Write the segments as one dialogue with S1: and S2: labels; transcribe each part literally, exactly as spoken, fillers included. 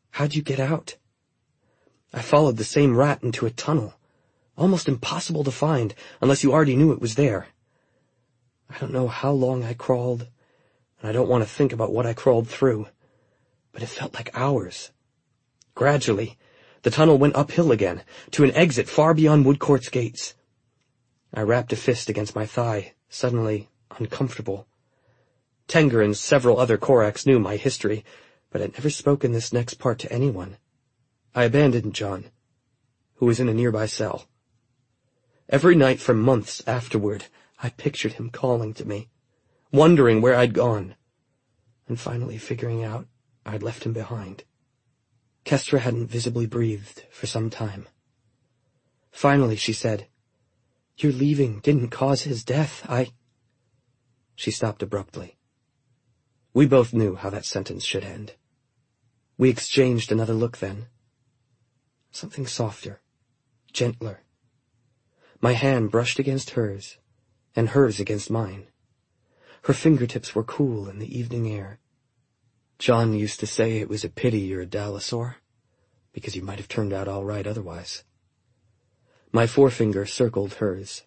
S1: How'd you get out? I followed the same rat into a tunnel. Almost impossible to find, unless you already knew it was there. I don't know how long I crawled, and I don't want to think about what I crawled through, but it felt like hours. Gradually, the tunnel went uphill again, to an exit far beyond Woodcourt's gates. I rapped a fist against my thigh, suddenly uncomfortable. Tenger and several other Corax knew my history, but had never spoken this next part to anyone. I abandoned John, who was in a nearby cell. Every night for months afterward, I pictured him calling to me, wondering where I'd gone, and finally figuring out I'd left him behind. Kestra hadn't visibly breathed for some time. Finally, she said, "Your leaving didn't cause his death, I—" She stopped abruptly. We both knew how that sentence should end. We exchanged another look then. Something softer, gentler. My hand brushed against hers, and hers against mine. Her fingertips were cool in the evening air. John used to say it was a pity you're a Dalisaur, because you might have turned out all right otherwise. My forefinger circled hers.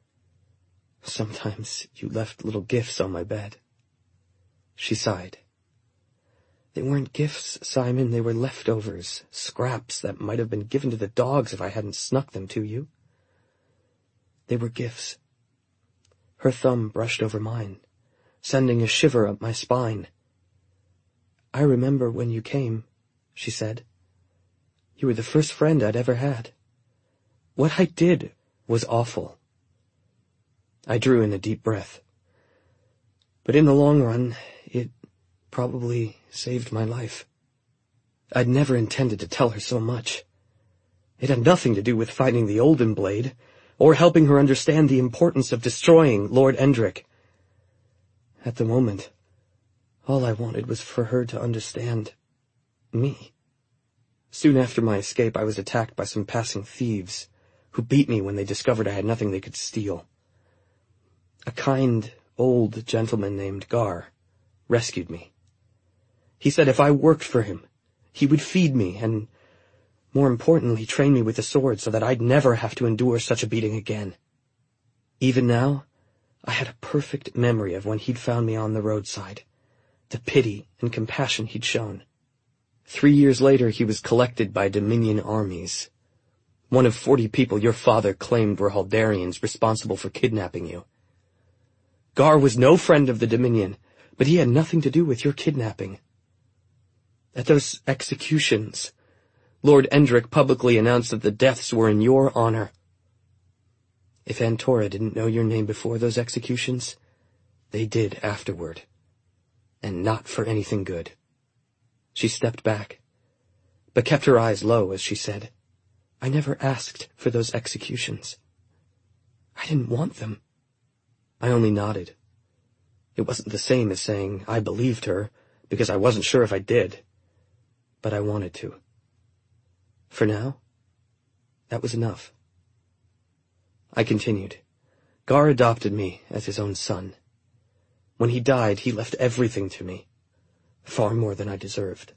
S1: Sometimes you left little gifts on my bed. She sighed. They weren't gifts, Simon, they were leftovers, scraps that might have been given to the dogs if I hadn't snuck them to you. They were gifts. Her thumb brushed over mine, sending a shiver up my spine. I remember when you came, she said. You were the first friend I'd ever had. What I did was awful. I drew in a deep breath. But in the long run, it probably saved my life. I'd never intended to tell her so much. It had nothing to do with finding the Olden Blade, or helping her understand the importance of destroying Lord Endrick. At the moment, all I wanted was for her to understand me. Soon after my escape, I was attacked by some passing thieves, who beat me when they discovered I had nothing they could steal. A kind, old gentleman named Gar rescued me. He said if I worked for him, he would feed me and, more importantly, train me with the sword so that I'd never have to endure such a beating again. Even now, I had a perfect memory of when he'd found me on the roadside, the pity and compassion he'd shown. Three years later, he was collected by Dominion armies, one of forty people your father claimed were Haldarians responsible for kidnapping you. Gar was no friend of the Dominion, but he had nothing to do with your kidnapping. At those executions, Lord Endrick publicly announced that the deaths were in your honor. If Antora didn't know your name before those executions, they did afterward. And not for anything good. She stepped back, but kept her eyes low as she said, I never asked for those executions. I didn't want them. I only nodded. It wasn't the same as saying I believed her, because I wasn't sure if I did. But I wanted to. For now, that was enough. I continued. Gar adopted me as his own son. When he died, he left everything to me, far more than I deserved.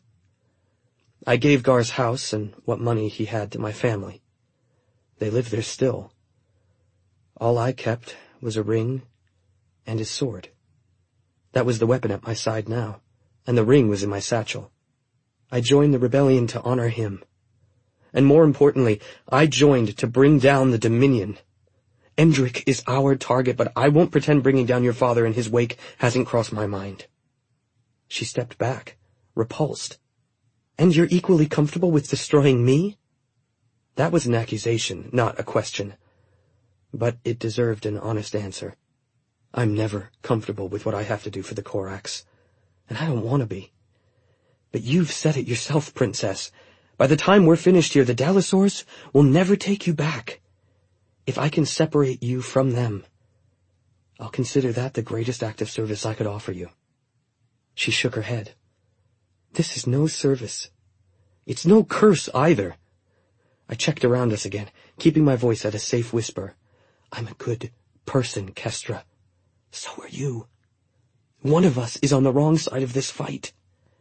S1: I gave Gar's house and what money he had to my family. They live there still. All I kept was a ring and his sword. That was the weapon at my side now, and the ring was in my satchel. I joined the rebellion to honor him. And more importantly, I joined to bring down the Dominion. Endrick is our target, but I won't pretend bringing down your father in his wake hasn't crossed my mind. She stepped back, repulsed. And you're equally comfortable with destroying me? That was an accusation, not a question. But it deserved an honest answer. I'm never comfortable with what I have to do for the Corax, and I don't want to be. But you've said it yourself, Princess. By the time we're finished here, the Dalisaurs will never take you back. If I can separate you from them, I'll consider that the greatest act of service I could offer you. She shook her head. This is no service. It's no curse either. I checked around us again, keeping my voice at a safe whisper. I'm a good person, Kestra. So are you. One of us is on the wrong side of this fight.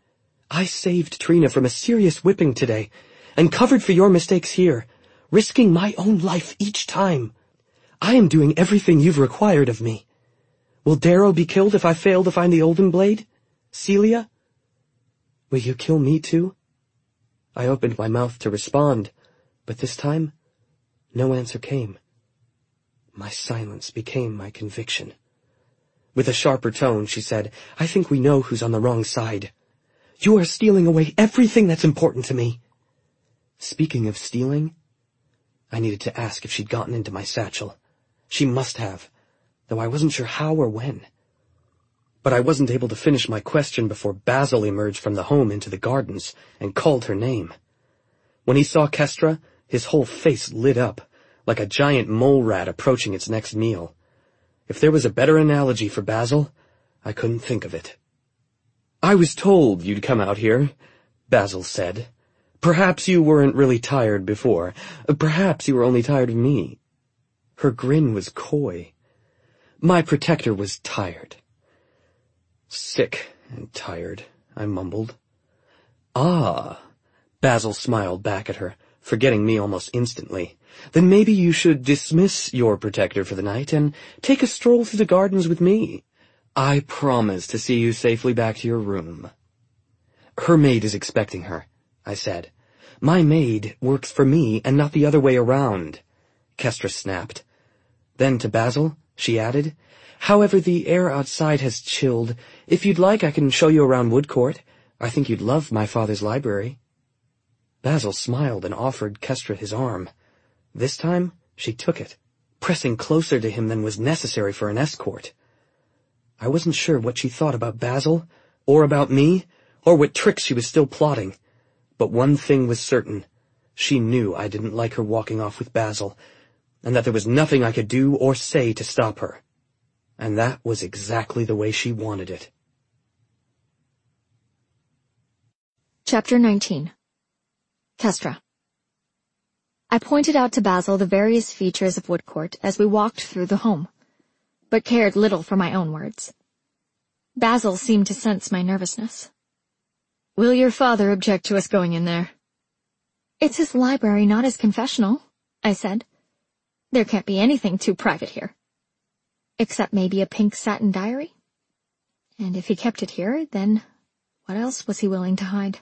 S1: I saved Trina from a serious whipping today, and covered for your mistakes here, risking my own life each time. I am doing everything you've required of me. Will Darrow be killed if I fail to find the Olden Blade? Celia? Will you kill me too? I opened my mouth to respond, but this time, no answer came. My silence became my conviction. With a sharper tone, she said, I think we know who's on the wrong side. You are stealing away everything that's important to me. Speaking of stealing, I needed to ask if she'd gotten into my satchel. She must have, though I wasn't sure how or when. But I wasn't able to finish my question before Basil emerged from the home into the gardens and called her name. When he saw Kestra, his whole face lit up, like a giant mole rat approaching its next meal. If there was a better analogy for Basil, I couldn't think of it. I was told you'd come out here, Basil said. Perhaps you weren't really tired before. Perhaps you were only tired of me. Her grin was coy. My protector was tired. Sick and tired, I mumbled. Ah, Basil smiled back at her, forgetting me almost instantly. Then maybe you should dismiss your protector for the night and take a stroll through the gardens with me. I promise to see you safely back to your room. Her maid is expecting her, I said. My maid works for me and not the other way around, Kestra snapped. Then to Basil, she added, However, the air outside has chilled. If you'd like, I can show you around Woodcourt. I think you'd love my father's library. Basil smiled and offered Kestra his arm. This time, she took it, pressing closer to him than was necessary for an escort. I wasn't sure what she thought about Basil, or about me, or what tricks she was still plotting. But one thing was certain. She knew I didn't like her walking off with Basil, and that there was nothing I could do or say to stop her. And that was exactly the way she wanted it.
S2: Chapter nineteen. Kestra. I pointed out to Basil the various features of Woodcourt as we walked through the home, but cared little for my own words. Basil seemed to sense my nervousness. Will your father object to us going in there? It's his library, not his confessional, I said. There can't be anything too private here. Except maybe a pink satin diary? And if he kept it here, then what else was he willing to hide?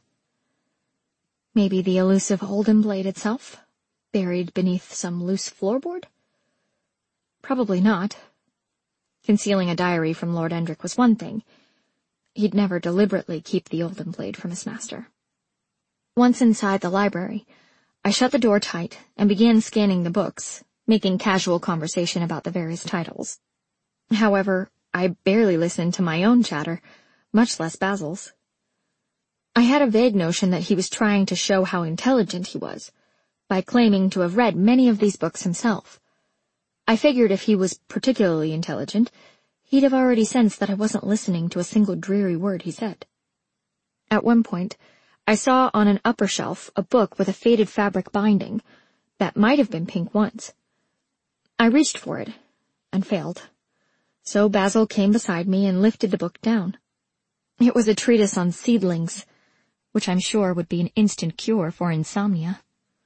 S2: Maybe the elusive Olden Blade itself, buried beneath some loose floorboard? Probably not. Concealing a diary from Lord Endrick was one thing. He'd never deliberately keep the Olden Blade from his master. Once inside the library, I shut the door tight and began scanning the books, making casual conversation about the various titles. However, I barely listened to my own chatter, much less Basil's. I had a vague notion that he was trying to show how intelligent he was, by claiming to have read many of these books himself. I figured if he was particularly intelligent, he'd have already sensed that I wasn't listening to a single dreary word he said. At one point, I saw on an upper shelf a book with a faded fabric binding that might have been pink once. I reached for it, and failed. So Basil came beside me and lifted the book down. It was a treatise on seedlings, which I'm sure would be an instant cure for insomnia.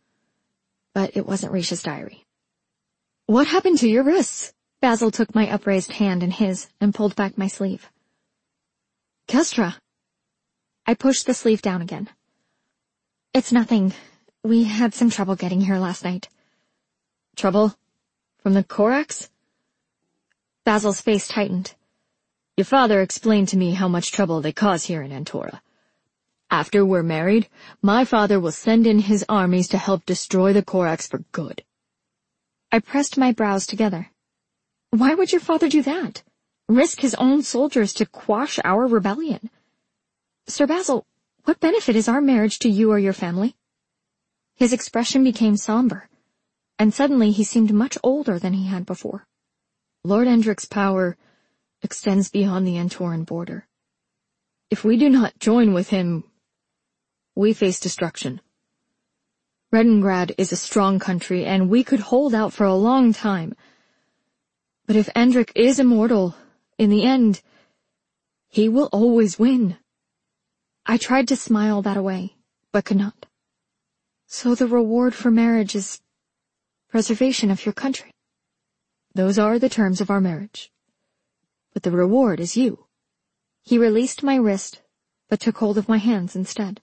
S2: But it wasn't Risha's diary. What happened to your wrists? Basil took my upraised hand in his and pulled back my sleeve. Kestra. I pushed the sleeve down again. It's nothing. We had some trouble getting here last night. Trouble? From the Corax? Basil's face tightened. Your father explained to me how much trouble they cause here in Antora. After we're married, my father will send in his armies to help destroy the Corax for good. I pressed my brows together. Why would your father do that? Risk his own soldiers to quash our rebellion? Sir Basil, what benefit is our marriage to you or your family? His expression became somber, and suddenly he seemed much older than he had before. Lord Endrick's power extends beyond the Antoran border. If we do not join with him, we face destruction. Redengrad is a strong country, and we could hold out for a long time. But if Endrick is immortal, in the end, he will always win. I tried to smile that away, but could not. So the reward for marriage is preservation of your country. Those are the terms of our marriage. But the reward is you. He released my wrist, but took hold of my hands instead.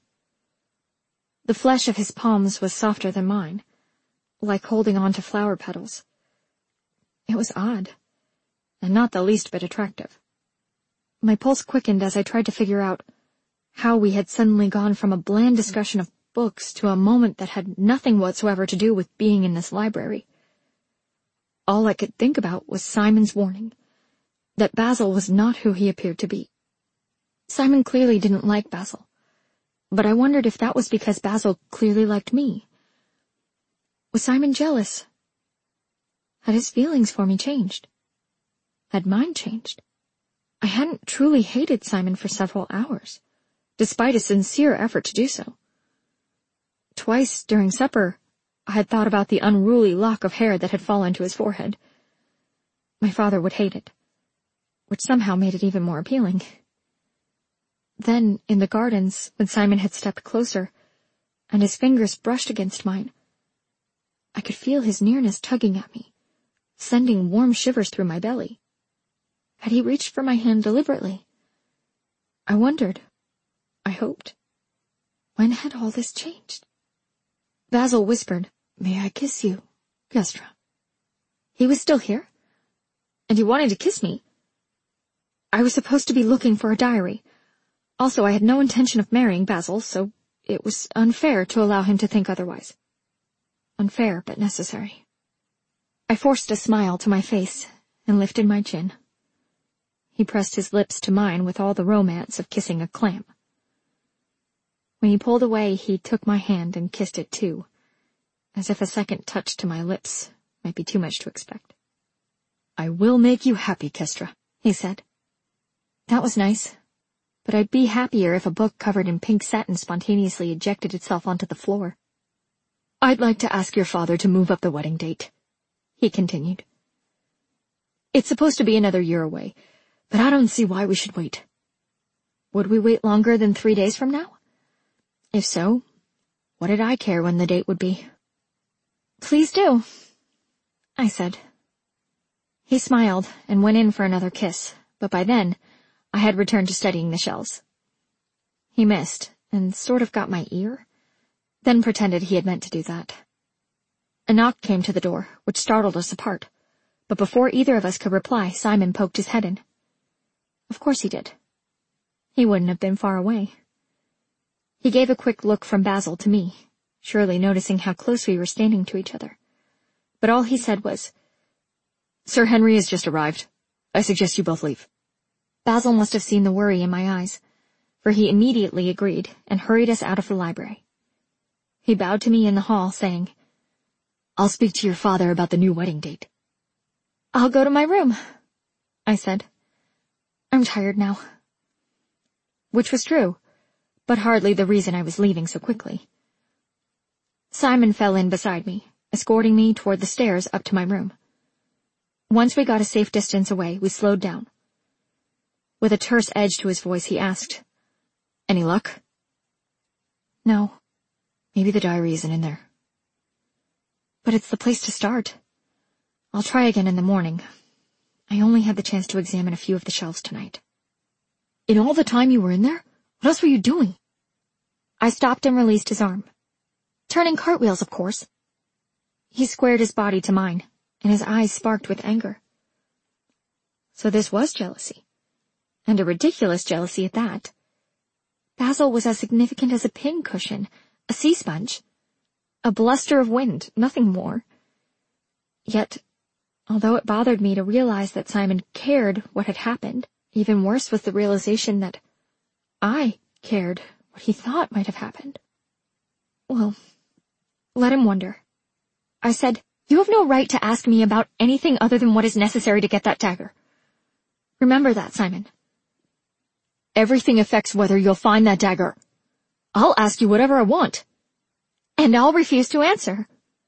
S2: The flesh of his palms was softer than mine, like holding on to flower petals. It was odd, and not the least bit attractive. My pulse quickened as I tried to figure out how we had suddenly gone from a bland discussion of books to a moment that had nothing whatsoever to do with being in this library. All I could think about was Simon's warning, that Basil was not who he appeared to be. Simon clearly didn't like Basil, but I wondered if that was because Basil clearly liked me. Was Simon jealous? Had his feelings for me changed? Had mine changed? I hadn't truly hated Simon for several hours, despite a sincere effort to do so. Twice during supper, I had thought about the unruly lock of hair that had fallen to his forehead. My father would hate it, which somehow made it even more appealing. Then, in the gardens, when Simon had stepped closer, and his fingers brushed against mine, I could feel his nearness tugging at me, sending warm shivers through my belly. Had he reached for my hand deliberately? I wondered. I hoped. When had all this changed? Basil whispered, "May I kiss you, Kestra?" He was still here? And he wanted to kiss me? I was supposed to be looking for a diary. Also, I had no intention of marrying Basil, so it was unfair to allow him to think otherwise. Unfair, but necessary. I forced a smile to my face and lifted my chin. He pressed his lips to mine with all the romance of kissing a clam. When he pulled away, he took my hand and kissed it too, as if a second touch to my lips might be too much to expect. "I will make you happy, Kestra," he said. That was nice, but I'd be happier if a book covered in pink satin spontaneously ejected itself onto the floor. "I'd like to ask your father to move up the wedding date," he continued. "It's supposed to be another year away, but I don't see why we should wait." Would we wait longer than three days from now? If so, what did I care when the date would be? "Please do," I said. He smiled and went in for another kiss, but by then I had returned to studying the shells. He missed and sort of got my ear, then pretended he had meant to do that. A knock came to the door, which startled us apart, but before either of us could reply, Simon poked his head in. Of course he did. He wouldn't have been far away. He gave a quick look from Basil to me, surely noticing how close we were standing to each other. But all he said was, "Sir Henry has just arrived. I suggest you both leave." Basil must have seen the worry in my eyes, for he immediately agreed and hurried us out of the library. He bowed to me in the hall, saying, "I'll speak to your father about the new wedding date." "I'll go to my room," I said. "I'm tired now." Which was true, but hardly the reason I was leaving so quickly. Simon fell in beside me, escorting me toward the stairs up to my room. Once we got a safe distance away, we slowed down. With a terse edge to his voice, he asked, "Any luck?" "No. Maybe the diary isn't in there." "But it's the place to start. I'll try again in the morning. I only had the chance to examine a few of the shelves tonight." "In all the time you were in there? What else were you doing?" I stopped and released his arm. "Turning cartwheels, of course." He squared his body to mine, and his eyes sparked with anger. So this was jealousy, and a ridiculous jealousy at that. Basil was as significant as a pincushion, a sea sponge, a bluster of wind, nothing more. Yet, although it bothered me to realize that Simon cared what had happened, even worse was the realization that I cared what he thought might have happened. Well, let him wonder. I said, "You have no right to ask me about anything other than what is necessary to get that dagger. Remember that, Simon. Everything affects whether you'll find that dagger. I'll ask you whatever I want. And I'll refuse to answer."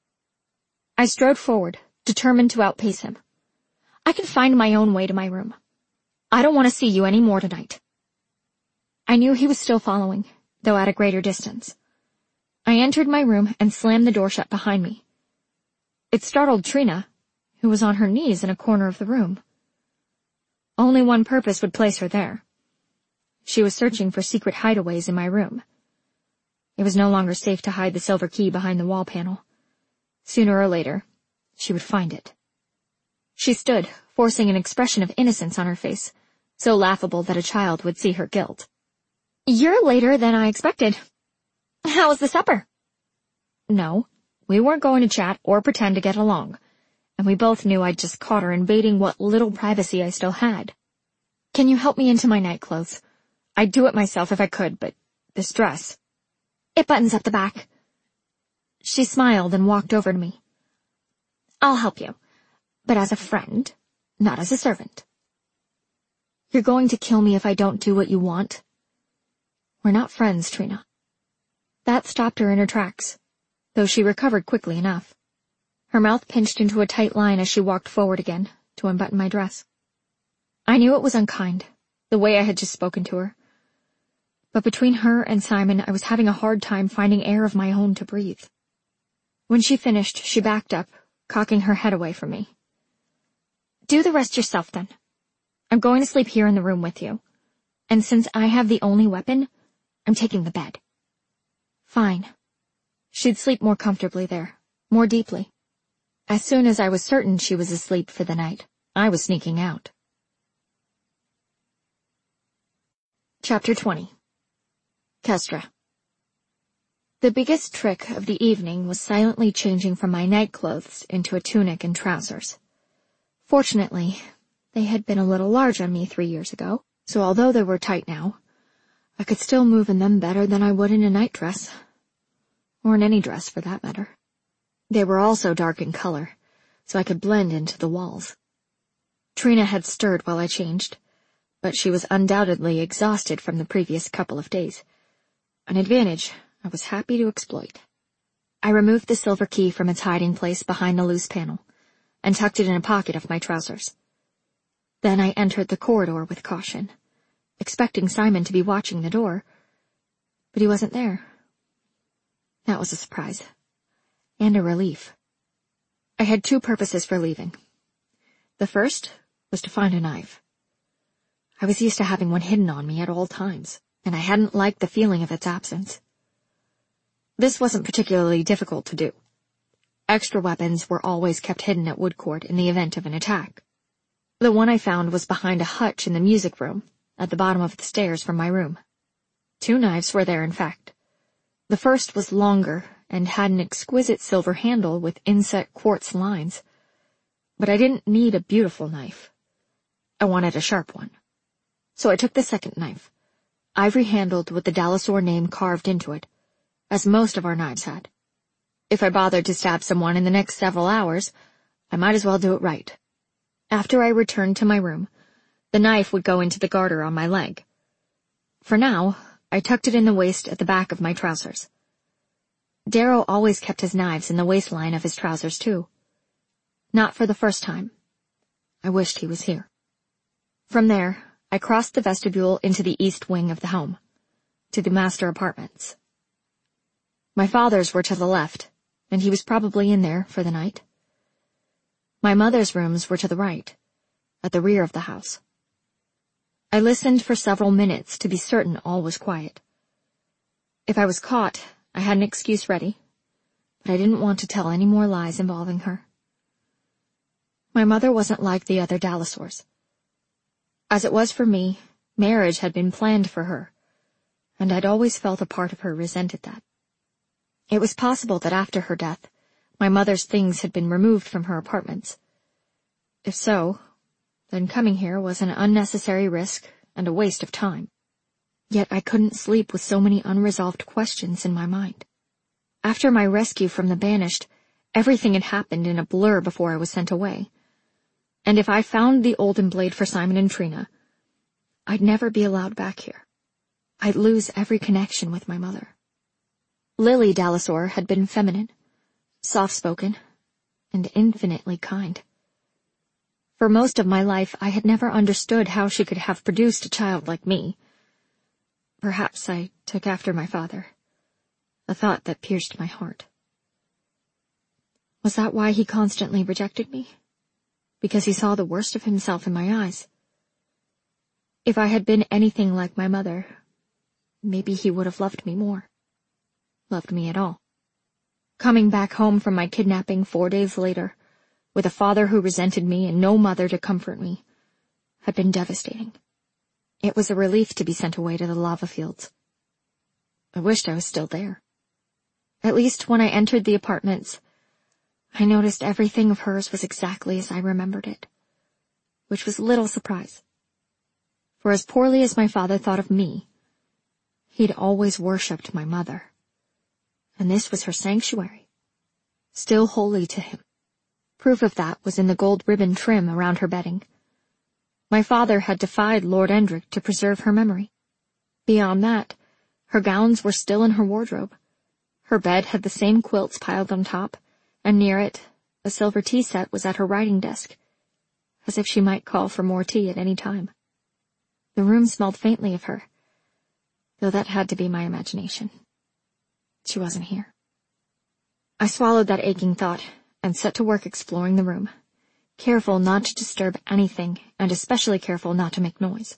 S2: I strode forward, determined to outpace him. "I can find my own way to my room. I don't want to see you any more tonight." I knew he was still following, though at a greater distance. I entered my room and slammed the door shut behind me. It startled Trina, who was on her knees in a corner of the room. Only one purpose would place her there. She was searching for secret hideaways in my room. It was no longer safe to hide the silver key behind the wall panel. Sooner or later, she would find it. She stood, forcing an expression of innocence on her face, so laughable that a child would see her guilt. "You're later than I expected. How was the supper?" No, we weren't going to chat or pretend to get along, and we both knew I'd just caught her invading what little privacy I still had. "Can you help me into my nightclothes? I'd do it myself if I could, but this dress... It buttons up the back." She smiled and walked over to me. "I'll help you, but as a friend, not as a servant." "You're going to kill me if I don't do what you want?" "We're not friends, Trina." That stopped her in her tracks, though she recovered quickly enough. Her mouth pinched into a tight line as she walked forward again to unbutton my dress. I knew it was unkind, the way I had just spoken to her. But between her and Simon, I was having a hard time finding air of my own to breathe. When she finished, she backed up, cocking her head away from me. "Do the rest yourself, then. I'm going to sleep here in the room with you. And since I have the only weapon, I'm taking the bed." Fine. She'd sleep more comfortably there, more deeply. As soon as I was certain she was asleep for the night, I was sneaking out. Chapter twenty. Kestra. The biggest trick of the evening was silently changing from my nightclothes into a tunic and trousers. Fortunately, they had been a little large on me three years ago, so although they were tight now, I could still move in them better than I would in a nightdress. Or in any dress, for that matter. They were also dark in color, so I could blend into the walls. Trina had stirred while I changed, but she was undoubtedly exhausted from the previous couple of days. An advantage I was happy to exploit. I removed the silver key from its hiding place behind the loose panel, and tucked it in a pocket of my trousers. Then I entered the corridor with caution, expecting Simon to be watching the door, but he wasn't there. That was a surprise, and a relief. I had two purposes for leaving. The first was to find a knife. I was used to having one hidden on me at all times, and I hadn't liked the feeling of its absence. This wasn't particularly difficult to do. Extra weapons were always kept hidden at Woodcourt in the event of an attack. The one I found was behind a hutch in the music room, at the bottom of the stairs from my room. Two knives were there, in fact. The first was longer and had an exquisite silver handle with inset quartz lines. But I didn't need a beautiful knife. I wanted a sharp one. So I took the second knife, ivory-handled with the Dalisaur name carved into it, as most of our knives had. If I bothered to stab someone in the next several hours, I might as well do it right. After I returned to my room, the knife would go into the garter on my leg. For now, I tucked it in the waist at the back of my trousers. Darrow always kept his knives in the waistline of his trousers, too. Not for the first time. I wished he was here. From there, I crossed the vestibule into the east wing of the home, to the master apartments. My father's were to the left, and he was probably in there for the night. My mother's rooms were to the right, at the rear of the house. I listened for several minutes to be certain all was quiet. If I was caught, I had an excuse ready, but I didn't want to tell any more lies involving her. My mother wasn't like the other Dalisaurs. As it was for me, marriage had been planned for her, and I'd always felt a part of her resented that. It was possible that after her death, my mother's things had been removed from her apartments. If so, then coming here was an unnecessary risk and a waste of time. Yet I couldn't sleep with so many unresolved questions in my mind. After my rescue from the Banished, everything had happened in a blur before I was sent away. And if I found the Olden Blade for Simon and Trina, I'd never be allowed back here. I'd lose every connection with my mother. Lily Dalisaur had been feminine, soft-spoken, and infinitely kind. For most of my life, I had never understood how she could have produced a child like me. Perhaps I took after my father, a thought that pierced my heart. Was that why he constantly rejected me? Because he saw the worst of himself in my eyes? If I had been anything like my mother, maybe he would have loved me more. Loved me at all. Coming back home from my kidnapping four days later, with a father who resented me and no mother to comfort me, had been devastating. It was a relief to be sent away to the lava fields. I wished I was still there. At least when I entered the apartments, I noticed everything of hers was exactly as I remembered it, which was little surprise. For as poorly as my father thought of me, he'd always worshipped my mother. And this was her sanctuary, still holy to him. Proof of that was in the gold ribbon trim around her bedding. My father had defied Lord Endrick to preserve her memory. Beyond that, her gowns were still in her wardrobe. Her bed had the same quilts piled on top, and near it, a silver tea set was at her writing desk, as if she might call for more tea at any time. The room smelled faintly of her, though that had to be my imagination. She wasn't here. I swallowed that aching thought and set to work exploring the room, careful not to disturb anything and especially careful not to make noise.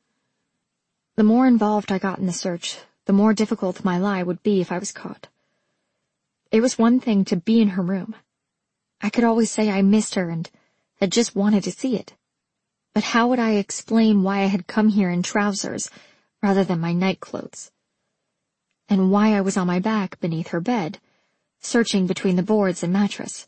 S2: The more involved I got in the search, the more difficult my lie would be if I was caught. It was one thing to be in her room. I could always say I missed her and had just wanted to see it. But how would I explain why I had come here in trousers rather than my nightclothes? And why I was on my back beneath her bed, searching between the boards and mattress?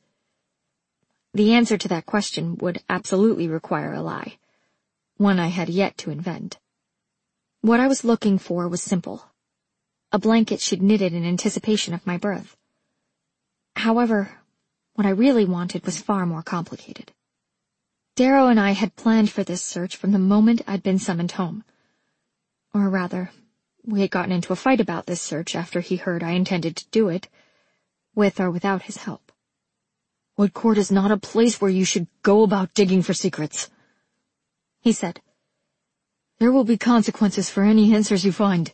S2: The answer to that question would absolutely require a lie, one I had yet to invent. What I was looking for was simple. A blanket she'd knitted in anticipation of my birth. However, what I really wanted was far more complicated. Darrow and I had planned for this search from the moment I'd been summoned home. Or rather, we had gotten into a fight about this search after he heard I intended to do it, with or without his help. "Woodcourt is not a place where you should go about digging for secrets," he said. "There will be consequences for any answers you find."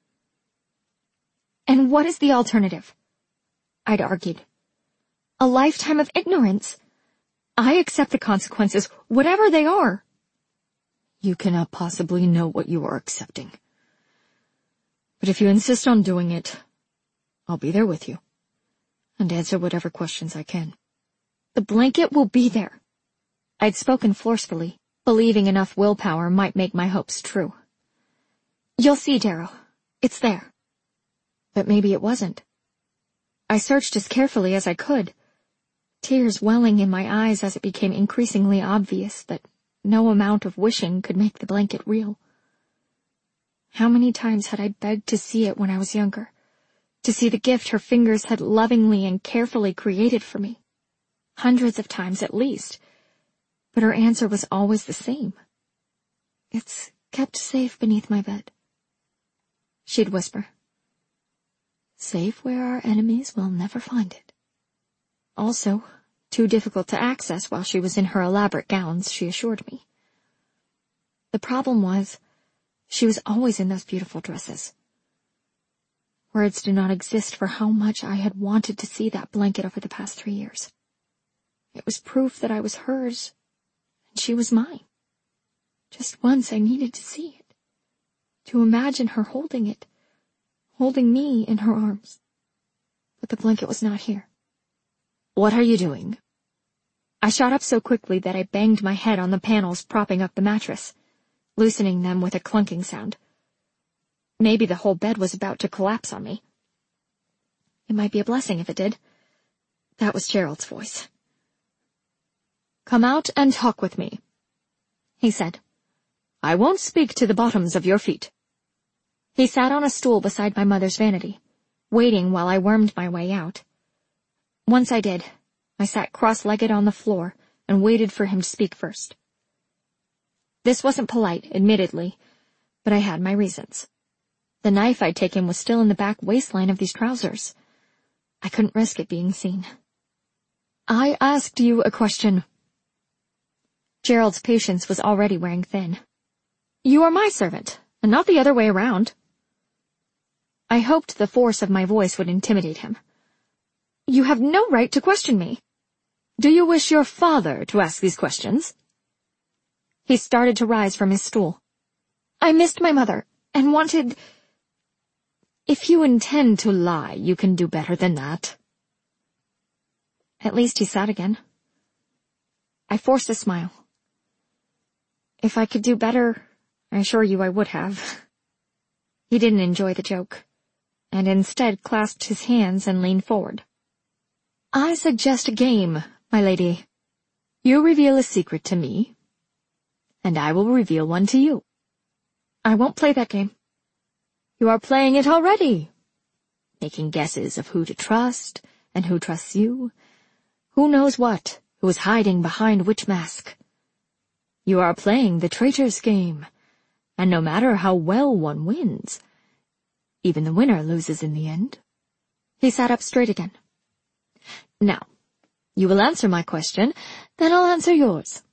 S2: "And what is the alternative?" I'd argued. "A lifetime of ignorance. I accept the consequences, whatever they are." "You cannot possibly know what you are accepting. But if you insist on doing it, I'll be there with you, and answer whatever questions I can." "The blanket will be there." I'd spoken forcefully, believing enough willpower might make my hopes true. "You'll see, Darrow. It's there." But maybe it wasn't. I searched as carefully as I could, tears welling in my eyes as it became increasingly obvious that no amount of wishing could make the blanket real. How many times had I begged to see it when I was younger, to see the gift her fingers had lovingly and carefully created for me? Hundreds of times at least, but her answer was always the same. "It's kept safe beneath my bed," she'd whisper. "Safe where our enemies will never find it." Also, too difficult to access while she was in her elaborate gowns, she assured me. The problem was, she was always in those beautiful dresses. Words do not exist for how much I had wanted to see that blanket over the past three years. It was proof that I was hers, and she was mine. Just once I needed to see it, to imagine her holding it, holding me in her arms. But the blanket was not here. "What are you doing?" I shot up so quickly that I banged my head on the panels propping up the mattress, loosening them with a clunking sound. Maybe the whole bed was about to collapse on me. It might be a blessing if it did. That was Gerald's voice. "Come out and talk with me," he said. "I won't speak to the bottoms of your feet." He sat on a stool beside my mother's vanity, waiting while I wormed my way out. Once I did, I sat cross-legged on the floor and waited for him to speak first. This wasn't polite, admittedly, but I had my reasons. The knife I'd taken was still in the back waistline of these trousers. I couldn't risk it being seen. "I asked you a question." Gerald's patience was already wearing thin. "You are my servant, and not the other way around." I hoped the force of my voice would intimidate him. "You have no right to question me. Do you wish your father to ask these questions?" He started to rise from his stool. "I missed my mother, and wanted—" "If you intend to lie, you can do better than that." At least he sat again. I forced a smile. If I could do better, I assure you I would have. He didn't enjoy the joke, and instead clasped his hands and leaned forward. "I suggest a game, my lady. You reveal a secret to me, and I will reveal one to you." "I won't play that game." "You are playing it already, making guesses of who to trust and who trusts you. Who knows what, who is hiding behind which mask. You are playing the traitor's game, and no matter how well one wins, even the winner loses in the end." He sat up straight again. "Now, you will answer my question, then I'll answer yours.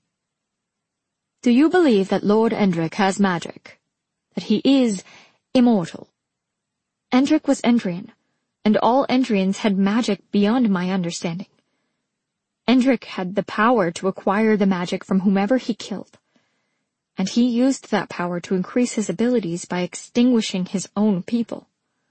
S2: Do you believe that Lord Endrick has magic? That he is immortal?" Endrick was Endrian, and all Endrians had magic beyond my understanding. Endrick had the power to acquire the magic from whomever he killed, and he used that power to increase his abilities by extinguishing his own people.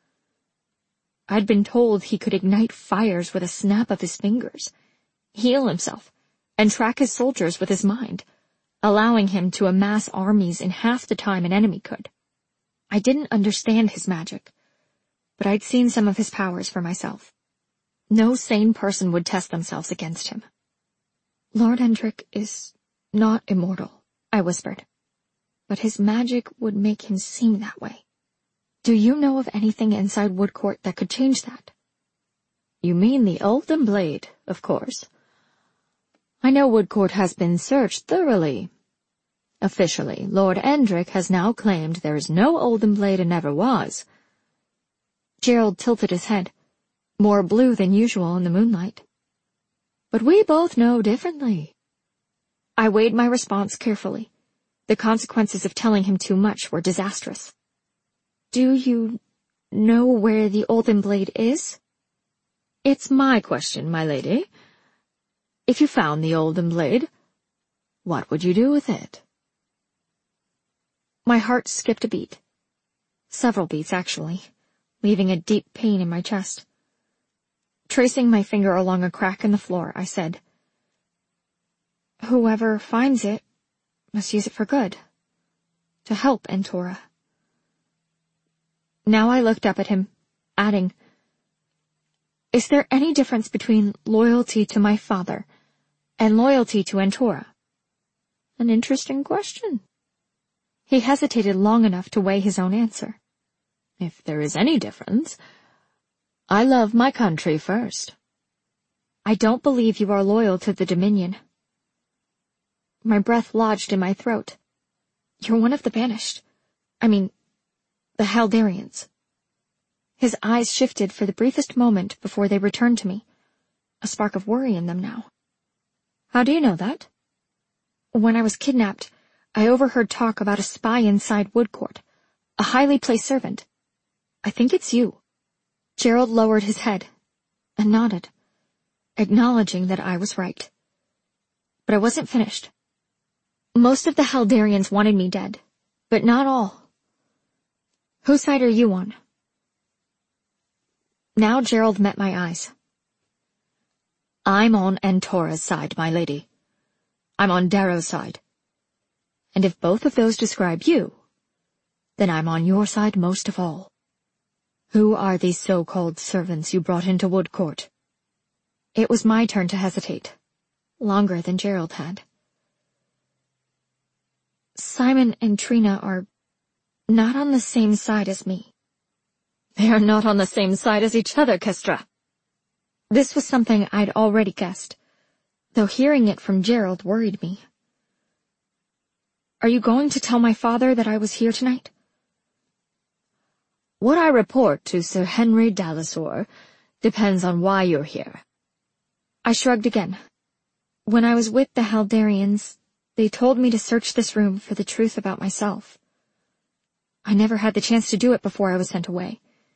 S2: I'd been told he could ignite fires with a snap of his fingers, heal himself, and track his soldiers with his mind, allowing him to amass armies in half the time an enemy could. I didn't understand his magic, but I'd seen some of his powers for myself. No sane person would test themselves against him. "Lord Endrick is not immortal," I whispered, "but his magic would make him seem that way. Do you know of anything inside Woodcourt that could change that?" "You mean the Elden Blade, of course. I know Woodcourt has been searched thoroughly. Officially, Lord Endrick has now claimed there is no Elden Blade and never was." Gerald tilted his head, more blue than usual in the moonlight. "But we both know differently." I weighed my response carefully. The consequences of telling him too much were disastrous. "Do you know where the Elden Blade is?" "It's my question, my lady. If you found the Elden Blade, what would you do with it?" My heart skipped a beat. Several beats, actually, leaving a deep pain in my chest. Tracing my finger along a crack in the floor, I said, "Whoever finds it must use it for good, to help Entora." Now I looked up at him, adding, "Is there any difference between loyalty to my father and loyalty to Entora?" "An interesting question." He hesitated long enough to weigh his own answer. "If there is any difference, I love my country first." "I don't believe you are loyal to the Dominion." My breath lodged in my throat. "You're one of the banished. I mean, the Haldarians." His eyes shifted for the briefest moment before they returned to me, a spark of worry in them now. "How do you know that?" "When I was kidnapped, I overheard talk about a spy inside Woodcourt, a highly placed servant. I think it's you." Gerald lowered his head and nodded, acknowledging that I was right. But I wasn't finished. "Most of the Haldarians wanted me dead, but not all. Whose side are you on?" Now Gerald met my eyes. "I'm on Entora's side, my lady. I'm on Darrow's side. And if both of those describe you, then I'm on your side most of all. Who are these so-called servants you brought into Woodcourt?" It was my turn to hesitate, longer than Gerald had. "Simon and Trina are not on the same side as me." "They are not on the same side as each other, Kestra." This was something I'd already guessed, though hearing it from Gerald worried me. "Are you going to tell my father that I was here tonight?" "What I report to Sir Henry Dalasor depends on why you're here." I shrugged again. "When I was with the Haldarians, they told me to search this room for the truth about myself. I never had the chance to do it before I was sent away.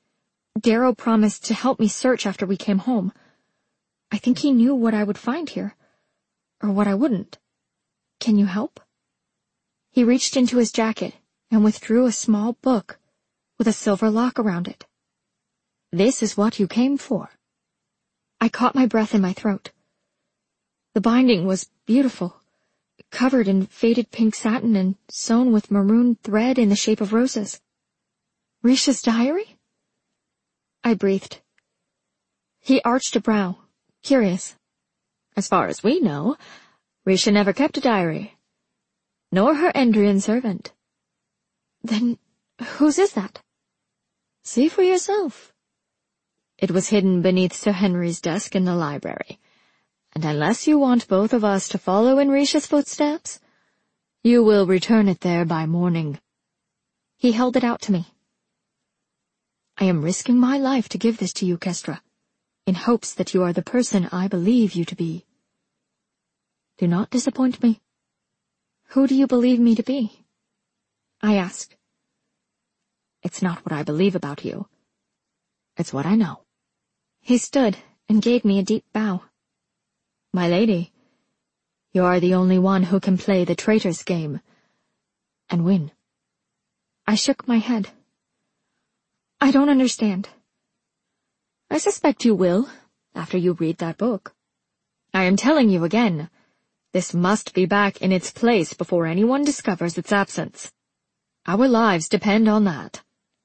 S2: Darrow promised to help me search after we came home. I think he knew what I would find here, or what I wouldn't. Can you help?" He reached into his jacket and withdrew a small book with a silver lock around it. "This is what you came for." I caught my breath in my throat. The binding was beautiful, covered in faded pink satin and sewn with maroon thread in the shape of roses. "Risha's diary?" I breathed. He arched a brow, curious. "As far as we know, Risha never kept a diary, nor her Endrian servant." "Then whose is that?" "See for yourself. It was hidden beneath Sir Henry's desk in the library, and unless you want both of us to follow in Risha's footsteps, you will return it there by morning." He held it out to me. "I am risking my life to give this to you, Kestra, in hopes that you are the person I believe you to be. Do not disappoint me." "Who do you believe me to be?" I asked. "It's not what I believe about you. It's what I know." He stood and gave me a deep bow. "My lady, you are the only one who can play the traitor's game and win." I shook my head. "I don't understand." "I suspect you will, after you read that book. I am telling you again, this must be back in its place before anyone discovers its absence. Our lives depend on that."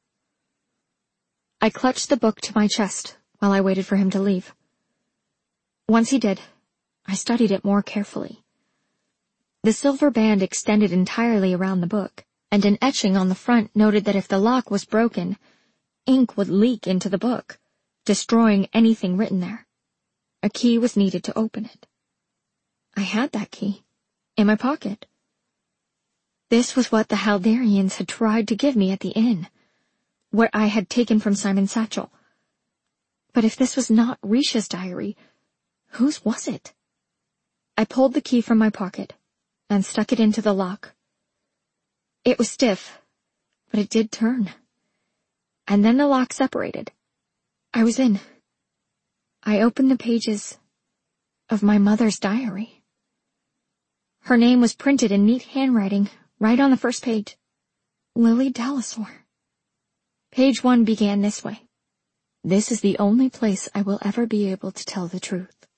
S2: I clutched the book to my chest while I waited for him to leave. Once he did, I studied it more carefully. The silver band extended entirely around the book, and an etching on the front noted that if the lock was broken, ink would leak into the book, destroying anything written there. A key was needed to open it. I had that key, in my pocket. This was what the Haldarians had tried to give me at the inn, what I had taken from Simon Satchel. But if this was not Risha's diary, whose was it? I pulled the key from my pocket and stuck it into the lock. It was stiff, but it did turn. And then the lock separated. I was in. I opened the pages of my mother's diary. Her name was printed in neat handwriting right on the first page. Lily Dallasaur. Page one began this way. "This is the only place I will ever be able to tell the truth."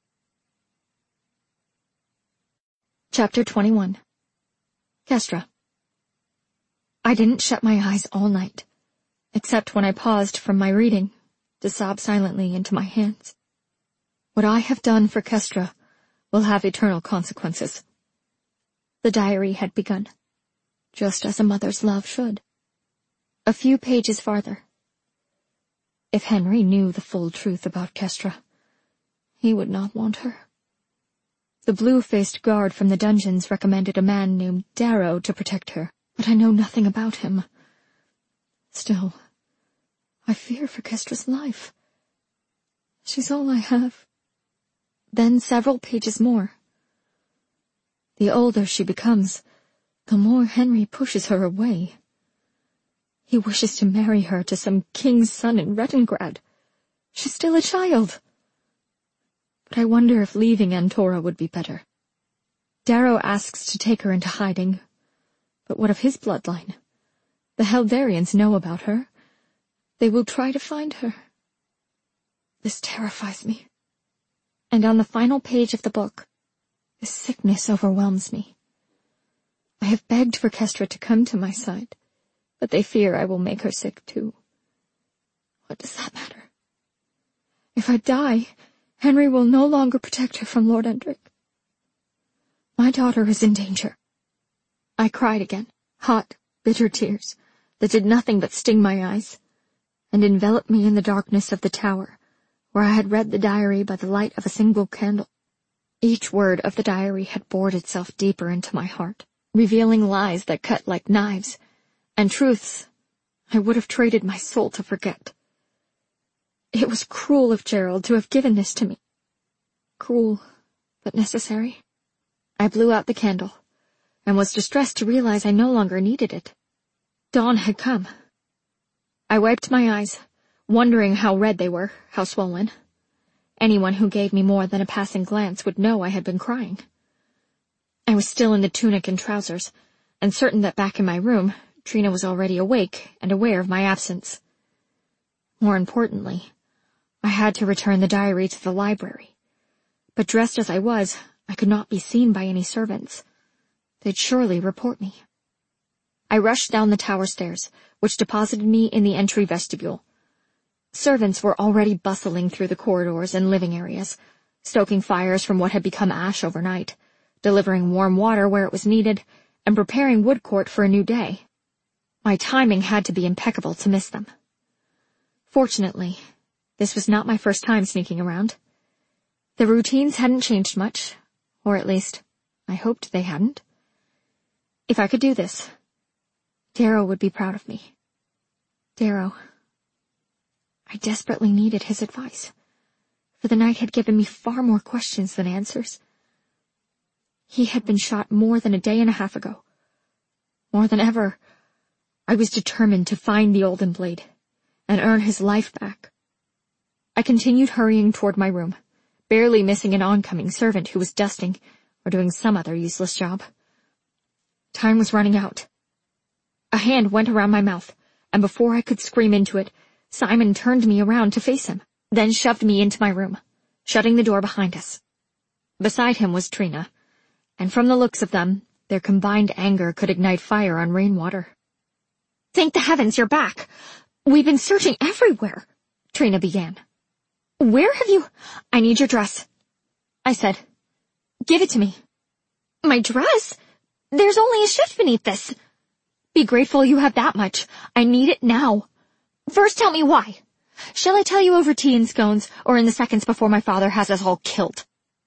S2: Chapter twenty-one. Kestra. I didn't shut my eyes all night, except when I paused from my reading to sob silently into my hands. What I have done for Kestra will have eternal consequences. The diary had begun, just as a mother's love should. A few pages farther. If Henry knew the full truth about Kestra, he would not want her. The blue-faced guard from the dungeons recommended a man named Darrow to protect her, but I know nothing about him. Still, I fear for Kestra's life. She's all I have. Then several pages more. The older she becomes, the more Henry pushes her away. He wishes to marry her to some king's son in Rettengrad. She's still a child. But I wonder if leaving Antora would be better. Darrow asks to take her into hiding. But what of his bloodline? The Haldarians know about her. They will try to find her. This terrifies me. And on the final page of the book, this sickness overwhelms me. I have begged for Kestra to come to my side, but they fear I will make her sick too. What does that matter? If I die, Henry will no longer protect her from Lord Endrick. My daughter is in danger. I cried again, hot, bitter tears that did nothing but sting my eyes, and envelop me in the darkness of the tower, where I had read the diary by the light of a single candle. Each word of the diary had bored itself deeper into my heart, revealing lies that cut like knives, and truths I would have traded my soul to forget. It was cruel of Gerald to have given this to me. Cruel, but necessary. I blew out the candle, and was distressed to realize I no longer needed it. Dawn had come. I wiped my eyes, wondering how red they were, how swollen. Anyone who gave me more than a passing glance would know I had been crying. I was still in the tunic and trousers, and certain that back in my room, Trina was already awake and aware of my absence. More importantly, I had to return the diary to the library. But dressed as I was, I could not be seen by any servants. They'd surely report me. I rushed down the tower stairs, which deposited me in the entry vestibule. Servants were already bustling through the corridors and living areas, stoking fires from what had become ash overnight, delivering warm water where it was needed, and preparing Woodcourt for a new day. My timing had to be impeccable to miss them. Fortunately, this was not my first time sneaking around. The routines hadn't changed much, or at least, I hoped they hadn't. If I could do this, Darrow would be proud of me. Darrow. I desperately needed his advice, for the night had given me far more questions than answers. He had been shot more than a day and a half ago. More than ever, I was determined to find the Olden Blade and earn his life back. I continued hurrying toward my room, barely missing an oncoming servant who was dusting or doing some other useless job. Time was running out. A hand went around my mouth, and before I could scream into it, Simon turned me around to face him, then shoved me into my room, shutting the door behind us. Beside him was Trina, and from the looks of them, their combined anger could ignite fire on rainwater. "Thank the heavens you're back! We've been searching everywhere," Trina began. "Where have you—" "I need your dress," I said. "Give it to me." "My dress? There's only a shift beneath this." "Be grateful you have that much. I need it now. First tell me why. Shall I tell you over tea and scones, or in the seconds before my father has us all killed?"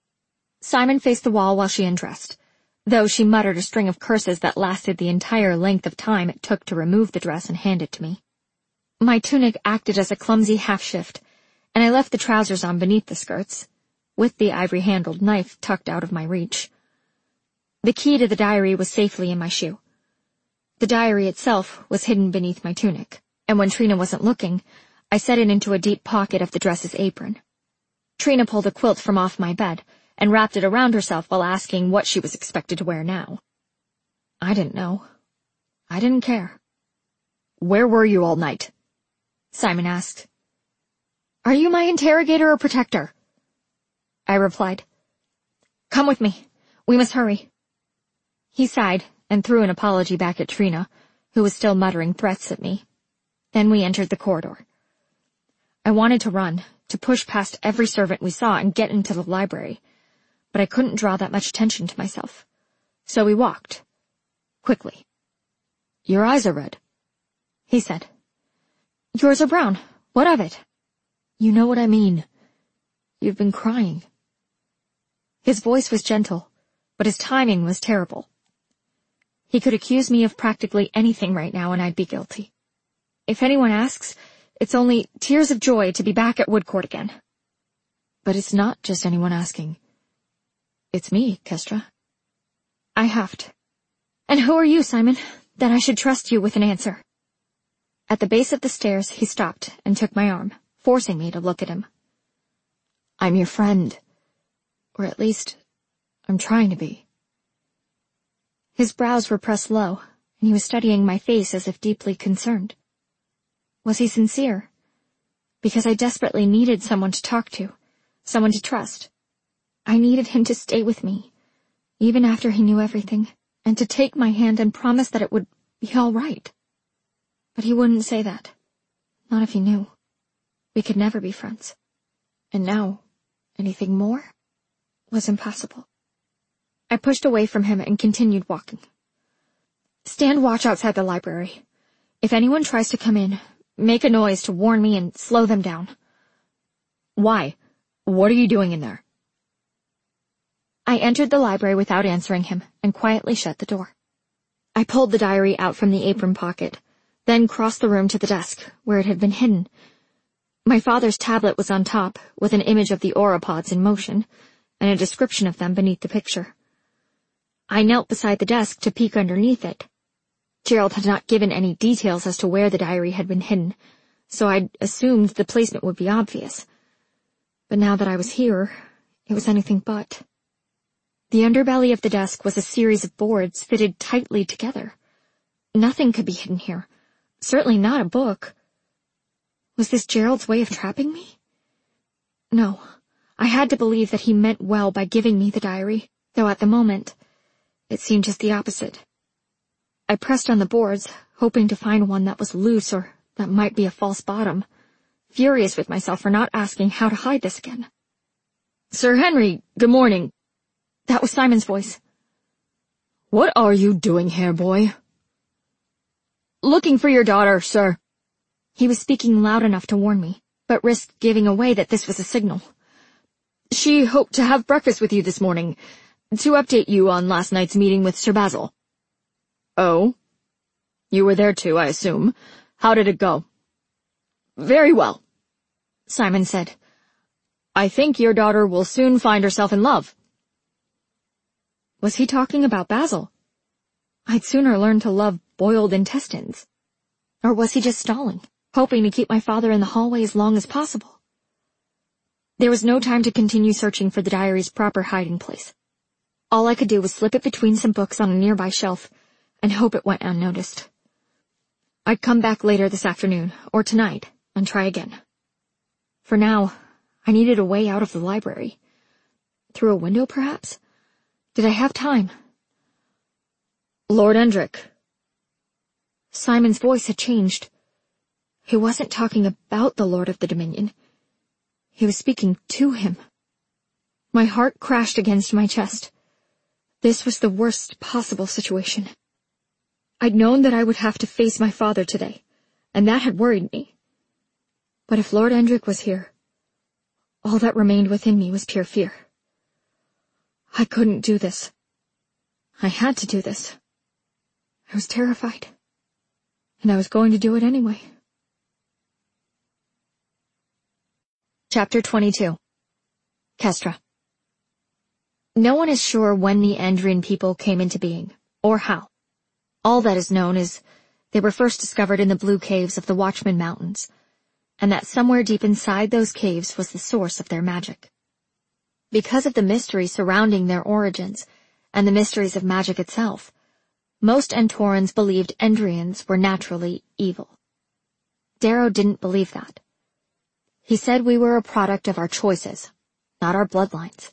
S2: Simon faced the wall while she undressed, though she muttered a string of curses that lasted the entire length of time it took to remove the dress and hand it to me. My tunic acted as a clumsy half-shift, and I left the trousers on beneath the skirts, with the ivory-handled knife tucked out of my reach. The key to the diary was safely in my shoe. The diary itself was hidden beneath my tunic, and when Trina wasn't looking, I set it into a deep pocket of the dress's apron. Trina pulled a quilt from off my bed and wrapped it around herself while asking what she was expected to wear now. I didn't know. I didn't care. "Where were you all night?" Simon asked. "Are you my interrogator or protector?" I replied. "Come with me. We must hurry." He sighed and threw an apology back at Trina, who was still muttering threats at me. Then we entered the corridor. I wanted to run, to push past every servant we saw and get into the library, but I couldn't draw that much attention to myself. So we walked. Quickly. "Your eyes are red," he said. "Yours are brown. What of it?" "You know what I mean. You've been crying." His voice was gentle, but his timing was terrible. He could accuse me of practically anything right now and I'd be guilty. If anyone asks, it's only tears of joy to be back at Woodcourt again. But it's not just anyone asking. It's me, Kestra. I huffed. "And who are you, Simon, that I should trust you with an answer?" At the base of the stairs, he stopped and took my arm, forcing me to look at him. "I'm your friend. Or at least, I'm trying to be." His brows were pressed low, and he was studying my face as if deeply concerned. Was he sincere? Because I desperately needed someone to talk to, someone to trust. I needed him to stay with me, even after he knew everything, and to take my hand and promise that it would be all right. But he wouldn't say that. Not if he knew. We could never be friends. And now, anything more was impossible. I pushed away from him and continued walking. "Stand watch outside the library. If anyone tries to come in, make a noise to warn me and slow them down." "Why? What are you doing in there?" I entered the library without answering him and quietly shut the door. I pulled the diary out from the apron pocket, then crossed the room to the desk, where it had been hidden. My father's tablet was on top, with an image of the Oropods in motion, and a description of them beneath the picture. I knelt beside the desk to peek underneath it. Gerald had not given any details as to where the diary had been hidden, so I'd assumed the placement would be obvious. But now that I was here, it was anything but. The underbelly of the desk was a series of boards fitted tightly together. Nothing could be hidden here. Certainly not a book. Was this Gerald's way of trapping me? No, I had to believe that he meant well by giving me the diary, though at the moment, it seemed just the opposite. I pressed on the boards, hoping to find one that was loose or that might be a false bottom, furious with myself for not asking how to hide this again. "Sir Henry, good morning." That was Simon's voice. "What are you doing here, boy?" "Looking for your daughter, sir." He was speaking loud enough to warn me, but risked giving away that this was a signal. "She hoped to have breakfast with you this morning, to update you on last night's meeting with Sir Basil." "Oh? You were there too, I assume. How did it go?" "Very well," Simon said. "I think your daughter will soon find herself in love." Was he talking about Basil? I'd sooner learn to love boiled intestines. Or was he just stalling, hoping to keep my father in the hallway as long as possible? There was no time to continue searching for the diary's proper hiding place. All I could do was slip it between some books on a nearby shelf and hope it went unnoticed. I'd come back later this afternoon, or tonight, and try again. For now, I needed a way out of the library. Through a window, perhaps? Did I have time? "Lord Endrick." Simon's voice had changed. He wasn't talking about the Lord of the Dominion. He was speaking to him. My heart crashed against my chest. This was the worst possible situation. I'd known that I would have to face my father today, and that had worried me. But if Lord Endrick was here, all that remained within me was pure fear. I couldn't do this. I had to do this. I was terrified, and I was going to do it anyway. Chapter twenty-two. Kestra. No one is sure when the Endrian people came into being, or how. All that is known is they were first discovered in the blue caves of the Watchman Mountains, and that somewhere deep inside those caves was the source of their magic. Because of the mystery surrounding their origins, and the mysteries of magic itself, most Entorans believed Endrians were naturally evil. Darrow didn't believe that. He said we were a product of our choices, not our bloodlines.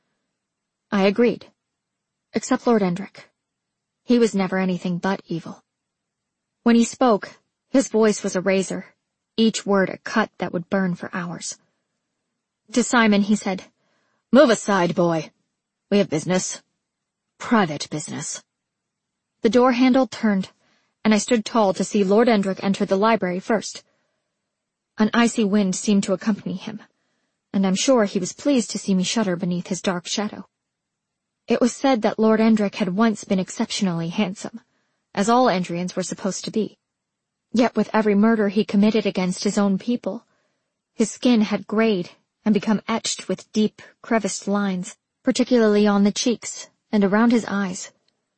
S2: I agreed. Except Lord Endrick. He was never anything but evil. When he spoke, his voice was a razor, each word a cut that would burn for hours. To Simon he said, "Move aside, boy. We have business. Private business." The door handle turned, and I stood tall to see Lord Endrick enter the library first. An icy wind seemed to accompany him, and I'm sure he was pleased to see me shudder beneath his dark shadow. It was said that Lord Endrick had once been exceptionally handsome, as all Endrians were supposed to be. Yet with every murder he committed against his own people, his skin had grayed and become etched with deep, creviced lines, particularly on the cheeks and around his eyes.